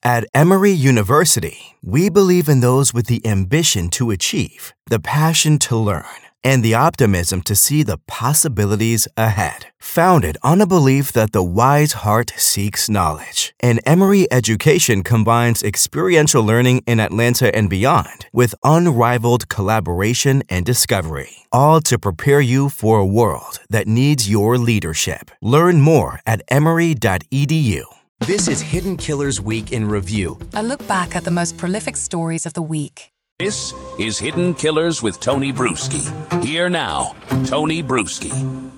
At Emory University, we believe in those with the ambition to achieve, the passion to learn, and the optimism to see the possibilities ahead. Founded on a belief that the wise heart seeks knowledge, and Emory education combines experiential learning in Atlanta and beyond with unrivaled collaboration and discovery, all to prepare you for a world that needs your leadership. Learn more at emory.edu. This is Hidden Killers Week in Review. A look back at the most prolific stories of the week. This is Hidden Killers with Tony Bruschi. Here now, Tony Bruschi.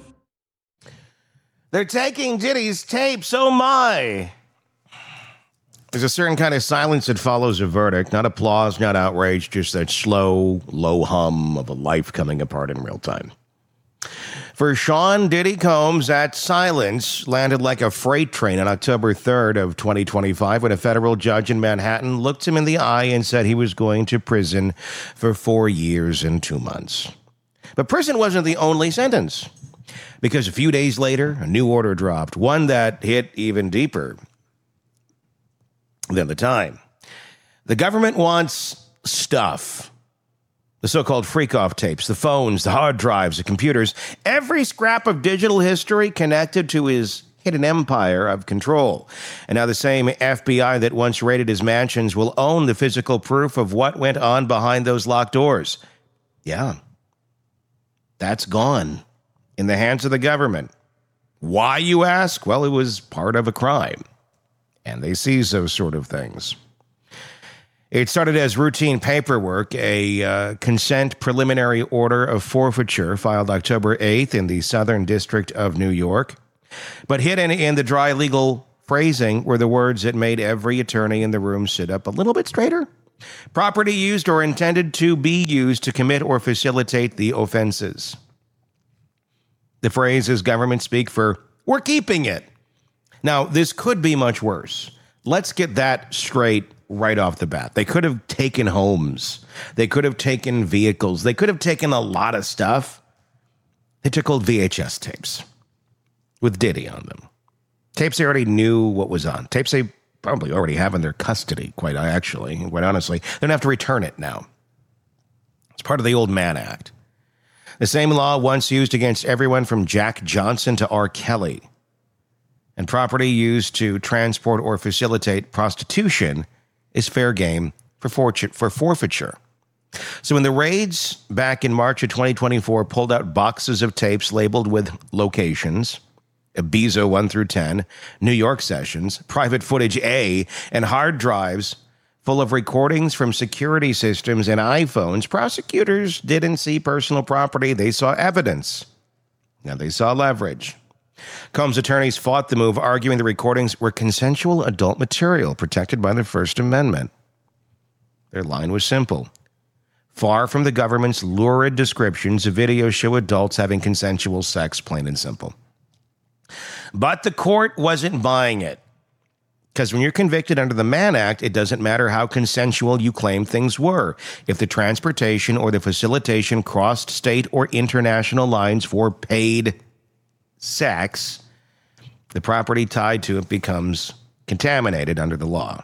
They're taking Diddy's tapes, oh my! There's a certain kind of silence that follows a verdict. Not applause, not outrage, just that slow, low hum of a life coming apart in real time. For Sean Diddy Combs, that silence landed like a freight train on October 3rd of 2025 when a federal judge in Manhattan looked him in the eye and said he was going to prison for 4 years and 2 months. But prison wasn't the only sentence, because a few days later, a new order dropped, one that hit even deeper than the time. The government wants stuff. The so-called freak-off tapes, the phones, the hard drives, the computers, every scrap of digital history connected to his hidden empire of control. And now the same FBI that once raided his mansions will own the physical proof of what went on behind those locked doors. Yeah, that's gone in the hands of the government. Why, you ask? Well, it was part of a crime, and they seize those sort of things. It started as routine paperwork, a consent preliminary order of forfeiture filed October 8th in the Southern District of New York. But hidden in the dry legal phrasing were the words that made every attorney in the room sit up a little bit straighter. Property used or intended to be used to commit or facilitate the offenses. The phrase is government speak for, we're keeping it. Now, this could be much worse. Let's get that straight right off the bat. They could have taken homes. They could have taken vehicles. They could have taken a lot of stuff. They took old VHS tapes with Diddy on them. Tapes they already knew what was on. Tapes they probably already have in their custody, quite honestly. They don't have to return it now. It's part of the Old Man Act. The same law once used against everyone from Jack Johnson to R. Kelly. And property used to transport or facilitate prostitution is fair game for forfeiture. So when the raids back in March of 2024 pulled out boxes of tapes labeled with locations, Ibiza 1 through 10, New York sessions, private footage A, and hard drives full of recordings from security systems and iPhones, prosecutors didn't see personal property. They saw evidence. Now they saw leverage. Combs' attorneys fought the move, arguing the recordings were consensual adult material protected by the First Amendment. Their line was simple. Far from the government's lurid descriptions, the videos show adults having consensual sex, plain and simple. But the court wasn't buying it. Because when you're convicted under the Mann Act, it doesn't matter how consensual you claim things were. If the transportation or the facilitation crossed state or international lines for paid sex, the property tied to it becomes contaminated under the law.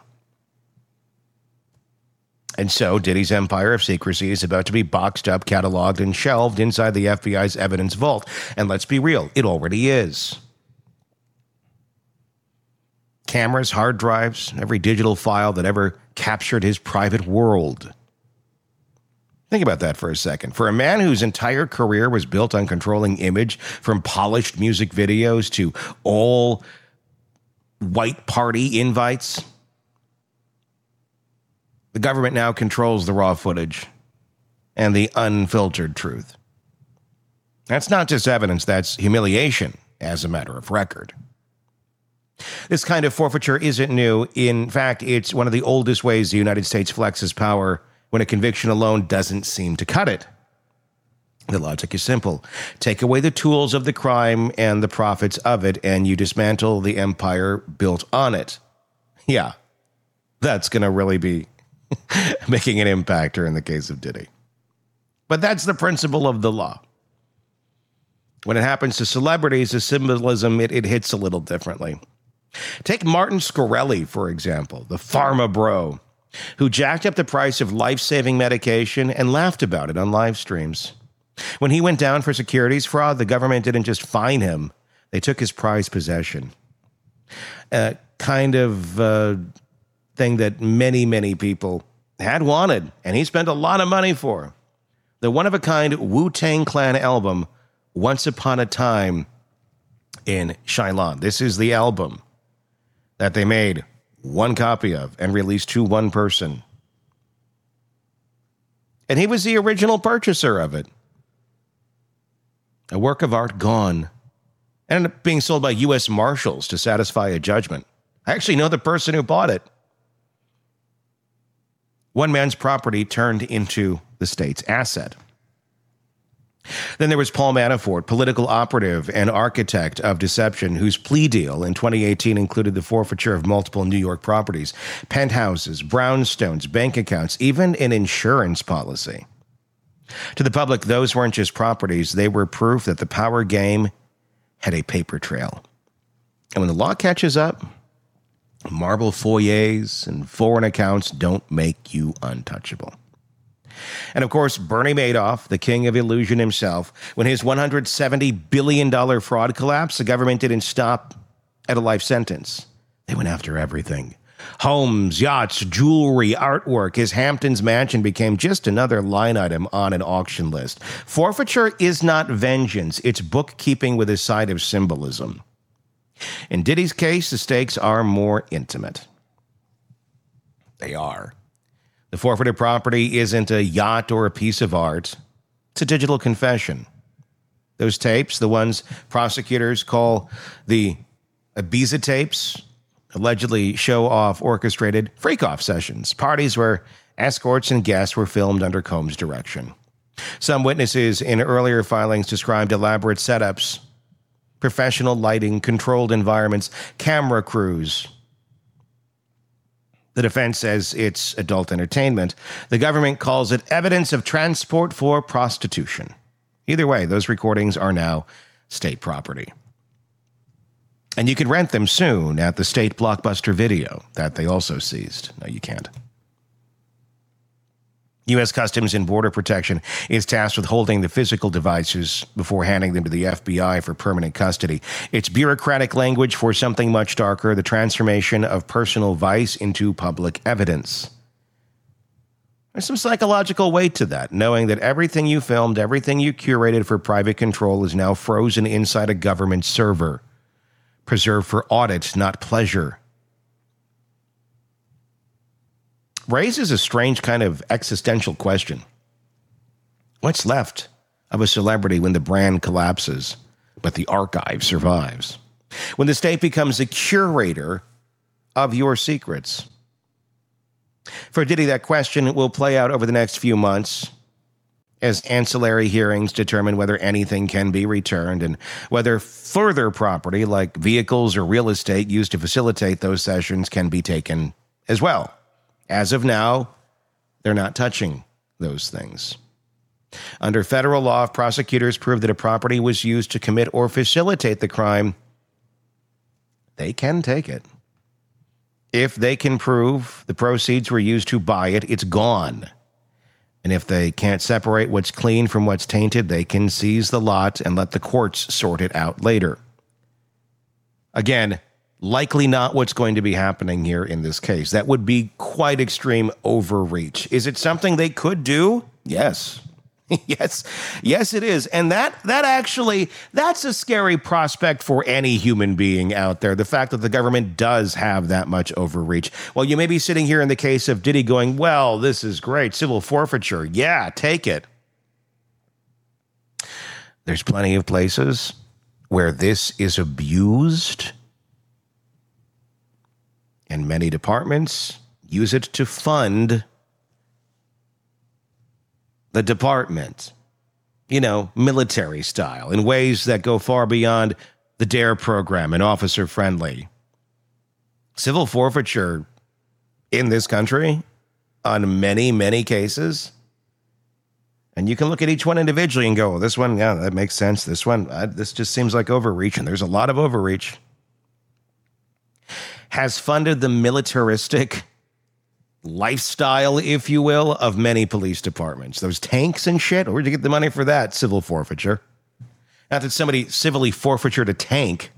And so Diddy's empire of secrecy is about to be boxed up, cataloged, and shelved inside the FBI's evidence vault. And let's be real, it already is. Cameras, hard drives, every digital file that ever captured his private world. Think about that for a second. For a man whose entire career was built on controlling image, from polished music videos to all white party invites, the government now controls the raw footage and the unfiltered truth. That's not just evidence, that's humiliation as a matter of record. This kind of forfeiture isn't new. In fact, it's one of the oldest ways the United States flexes power when a conviction alone doesn't seem to cut it. The logic is simple. Take away the tools of the crime and the profits of it, and you dismantle the empire built on it. Yeah, that's going to really be making an impact here in the case of Diddy. But that's the principle of the law. When it happens to celebrities, the symbolism, it hits a little differently. Take Martin Scorelli, for example, the pharma bro, who jacked up the price of life-saving medication and laughed about it on live streams. When he went down for securities fraud, the government didn't just fine him, they took his prized possession. Kind of thing that many, many people had wanted, and he spent a lot of money for. The one-of-a-kind Wu-Tang Clan album, Once Upon a Time in Shilan. This is the album that they made one copy of and released to one person. And he was the original purchaser of it. A work of art gone. Ended up being sold by U.S. Marshals to satisfy a judgment. I actually know the person who bought it. One man's property turned into the state's asset. Then there was Paul Manafort, political operative and architect of deception, whose plea deal in 2018 included the forfeiture of multiple New York properties, penthouses, brownstones, bank accounts, even an insurance policy. To the public, those weren't just properties. They were proof that the power game had a paper trail. And when the law catches up, marble foyers and foreign accounts don't make you untouchable. And of course, Bernie Madoff, the king of illusion himself, when his $170 billion fraud collapsed, the government didn't stop at a life sentence. They went after everything. Homes, yachts, jewelry, artwork. His Hamptons mansion became just another line item on an auction list. Forfeiture is not vengeance. It's bookkeeping with a side of symbolism. In Diddy's case, the stakes are more intimate. They are. The forfeited property isn't a yacht or a piece of art. It's a digital confession. Those tapes, the ones prosecutors call the Ibiza tapes, allegedly show off orchestrated freak-off sessions, parties where escorts and guests were filmed under Combs' direction. Some witnesses in earlier filings described elaborate setups, professional lighting, controlled environments, camera crews. The defense says it's adult entertainment. The government calls it evidence of transport for prostitution. Either way, those recordings are now state property. And you can rent them soon at the state Blockbuster Video that they also seized. No, you can't. U.S. Customs and Border Protection is tasked with holding the physical devices before handing them to the FBI for permanent custody. It's bureaucratic language for something much darker, the transformation of personal vice into public evidence. There's some psychological weight to that, knowing that everything you filmed, everything you curated for private control is now frozen inside a government server, preserved for audit, not pleasure. Raises a strange kind of existential question. What's left of a celebrity when the brand collapses, but the archive survives? When the state becomes a curator of your secrets? For Diddy, that question will play out over the next few months as ancillary hearings determine whether anything can be returned and whether further property like vehicles or real estate used to facilitate those sessions can be taken as well. As of now, they're not touching those things. Under federal law, if prosecutors prove that a property was used to commit or facilitate the crime, they can take it. If they can prove the proceeds were used to buy it, it's gone. And if they can't separate what's clean from what's tainted, they can seize the lot and let the courts sort it out later. Again, likely not what's going to be happening here in this case. That would be quite extreme overreach. Is it something they could do? Yes. Yes, it is. And that's a scary prospect for any human being out there. The fact that the government does have that much overreach. Well, you may be sitting here in the case of Diddy going, well, this is great. Civil forfeiture. Yeah, take it. There's plenty of places where this is abused. And many departments use it to fund the department, military style, in ways that go far beyond the DARE program and officer-friendly. Civil forfeiture in this country, on many, many cases, and you can look at each one individually and go, well, this one, yeah, that makes sense. This one, this just seems like overreach, and there's a lot of overreach. has funded the militaristic lifestyle, if you will, of many police departments. Those tanks and shit, where'd you get the money for that? Civil forfeiture. Not that somebody civilly forfeited a tank,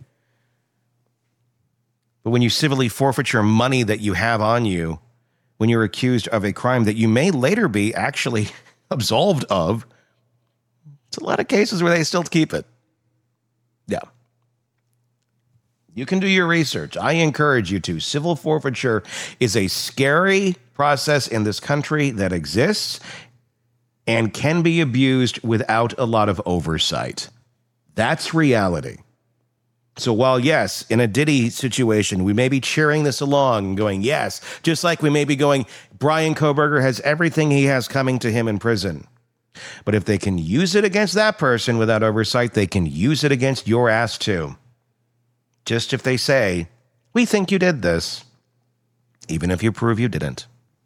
but when you civilly forfeiture money that you have on you, when you're accused of a crime that you may later be actually absolved of, it's a lot of cases where they still keep it. Yeah. You can do your research. I encourage you to. Civil forfeiture is a scary process in this country that exists and can be abused without a lot of oversight. That's reality. So while, yes, in a Diddy situation, we may be cheering this along and going, yes, just like we may be going, Brian Kohberger has everything he has coming to him in prison. But if they can use it against that person without oversight, they can use it against your ass too. Just if they say, we think you did this, even if you prove you didn't.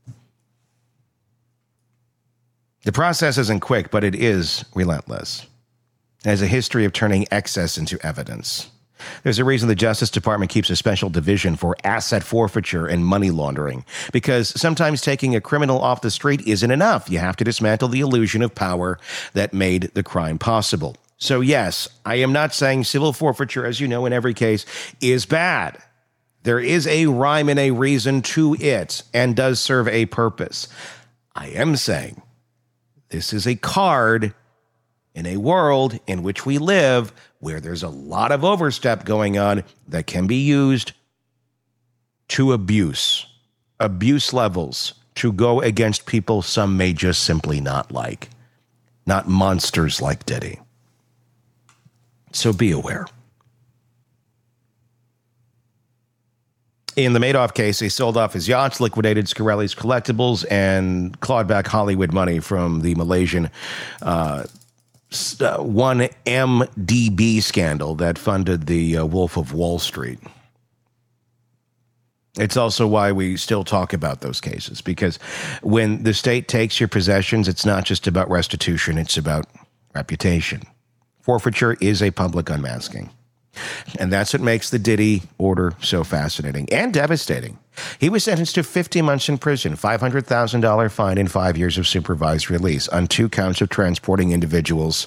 The process isn't quick, but it is relentless. It has a history of turning excess into evidence. There's a reason the Justice Department keeps a special division for asset forfeiture and money laundering, because sometimes taking a criminal off the street isn't enough. You have to dismantle the illusion of power that made the crime possible. So yes, I am not saying civil forfeiture, as you know, in every case, is bad. There is a rhyme and a reason to it and does serve a purpose. I am saying this is a card in a world in which we live where there's a lot of overstep going on that can be used to abuse levels, to go against people some may just simply not like, not monsters like Diddy. So be aware. In the Madoff case, he sold off his yachts, liquidated Scarelli's collectibles, and clawed back Hollywood money from the Malaysian 1MDB scandal that funded the Wolf of Wall Street. It's also why we still talk about those cases, because when the state takes your possessions, it's not just about restitution, it's about reputation. Forfeiture is a public unmasking. And that's what makes the Diddy order so fascinating and devastating. He was sentenced to 50 months in prison, $500,000 fine, and 5 years of supervised release on 2 counts of transporting individuals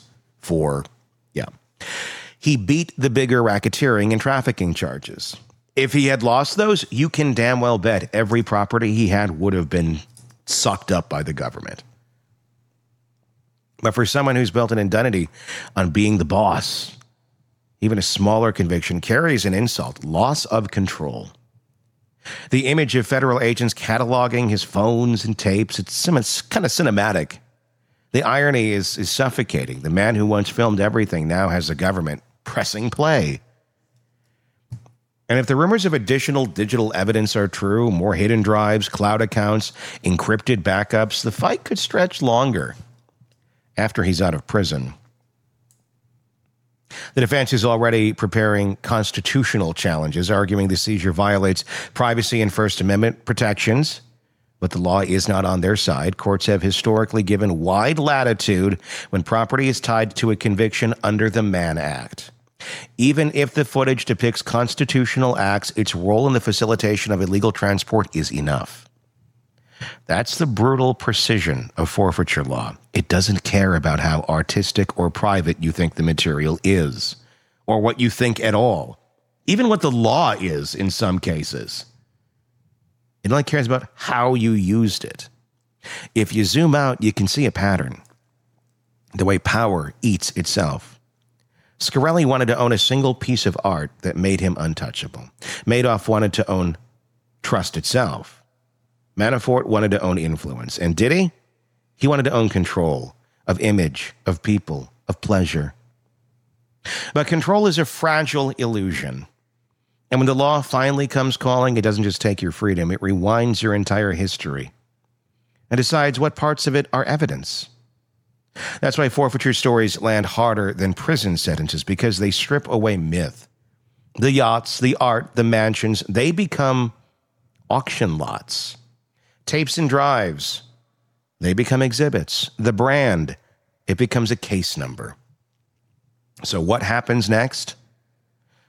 He beat the bigger racketeering and trafficking charges. If he had lost those, you can damn well bet every property he had would have been sucked up by the government. But for someone who's built an identity on being the boss, even a smaller conviction carries an insult: loss of control. The image of federal agents cataloging his phones and tapes, it's kind of cinematic. The irony is suffocating. The man who once filmed everything now has the government pressing play. And if the rumors of additional digital evidence are true, more hidden drives, cloud accounts, encrypted backups, the fight could stretch longer after he's out of prison. The defense is already preparing constitutional challenges, arguing the seizure violates privacy and First Amendment protections. But the law is not on their side. Courts have historically given wide latitude when property is tied to a conviction under the Mann Act. Even if the footage depicts constitutional acts, its role in the facilitation of illegal transport is enough. That's the brutal precision of forfeiture law. It doesn't care about how artistic or private you think the material is, or what you think at all, even what the law is in some cases. It only cares about how you used it. If you zoom out, you can see a pattern. The way power eats itself. Scarelli wanted to own a single piece of art that made him untouchable. Madoff wanted to own trust itself. Manafort wanted to own influence. And Diddy? He wanted to own control of image, of people, of pleasure. But control is a fragile illusion. And when the law finally comes calling, it doesn't just take your freedom, it rewinds your entire history and decides what parts of it are evidence. That's why forfeiture stories land harder than prison sentences, because they strip away myth. The yachts, the art, the mansions, they become auction lots. Tapes and drives, they become exhibits. The brand, it becomes a case number. So what happens next?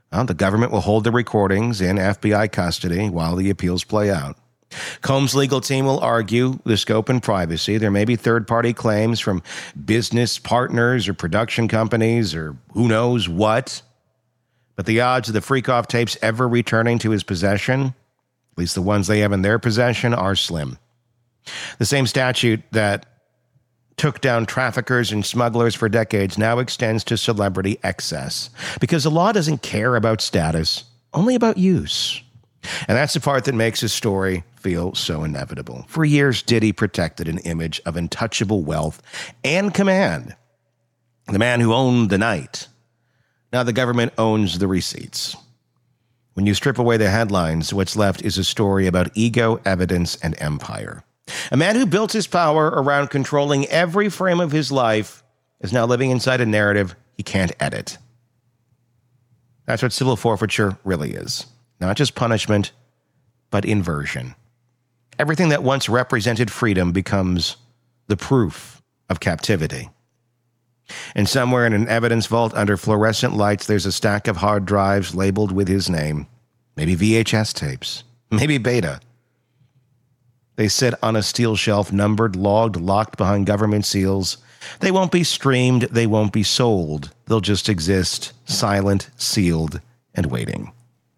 Well, the government will hold the recordings in FBI custody while the appeals play out. Combs' legal team will argue the scope and privacy. There may be third-party claims from business partners or production companies or who knows what. But the odds of the Freakoff tapes ever returning to his possession, at least the ones they have in their possession, are slim. The same statute that took down traffickers and smugglers for decades now extends to celebrity excess, because the law doesn't care about status, only about use. And that's the part that makes his story feel so inevitable. For years, Diddy protected an image of untouchable wealth and command. The man who owned the night. Now the government owns the receipts. When you strip away the headlines, what's left is a story about ego, evidence, and empire. A man who built his power around controlling every frame of his life is now living inside a narrative he can't edit. That's what civil forfeiture really is. Not just punishment, but inversion. Everything that once represented freedom becomes the proof of captivity. And somewhere in an evidence vault under fluorescent lights, there's a stack of hard drives labeled with his name. Maybe VHS tapes. Maybe beta. They sit on a steel shelf, numbered, logged, locked behind government seals. They won't be streamed. They won't be sold. They'll just exist, silent, sealed, and waiting.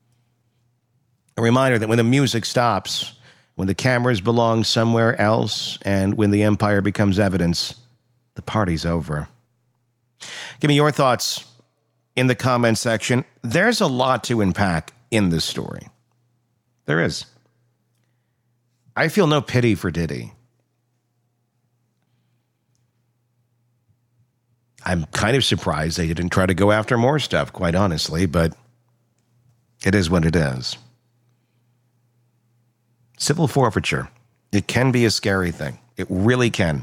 A reminder that when the music stops, when the cameras belong somewhere else, and when the empire becomes evidence, the party's over. Give me your thoughts in the comments section. There's a lot to unpack in this story. There is. I feel no pity for Diddy. I'm kind of surprised they didn't try to go after more stuff, quite honestly, but it is what it is. Civil forfeiture. It can be a scary thing. It really can.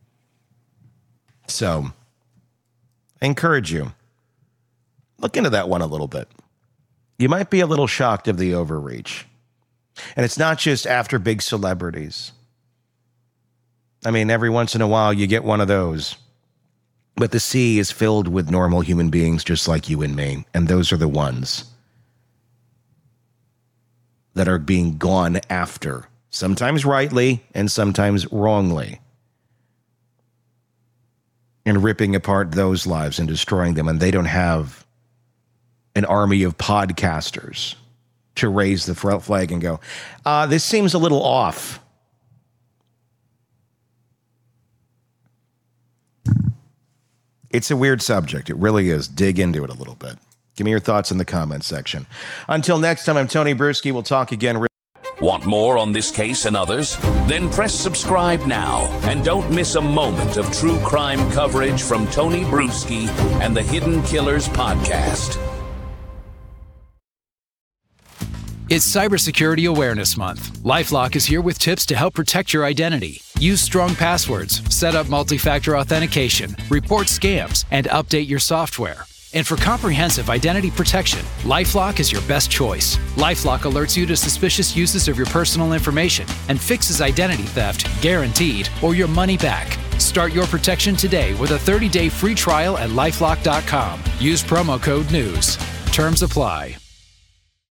So, I encourage you, look into that one a little bit. You might be a little shocked of the overreach. And it's not just after big celebrities. I mean, every once in a while you get one of those. But the sea is filled with normal human beings just like you and me. And those are the ones that are being gone after. Sometimes rightly and sometimes wrongly. And ripping apart those lives and destroying them. And they don't have an army of podcasters to raise the flag and go, this seems a little off. It's a weird subject. It really is. Dig into it a little bit. Give me your thoughts in the comments section. Until next time, I'm Tony Bruschi. We'll talk again. Want more on this case and others? Then press subscribe now and don't miss a moment of true crime coverage from Tony Bruschi and the Hidden Killers podcast. It's Cybersecurity Awareness Month. LifeLock is here with tips to help protect your identity. Use strong passwords, set up multi-factor authentication, report scams, and update your software. And for comprehensive identity protection, LifeLock is your best choice. LifeLock alerts you to suspicious uses of your personal information and fixes identity theft, guaranteed, or your money back. Start your protection today with a 30-day free trial at LifeLock.com. Use promo code NEWS. Terms apply.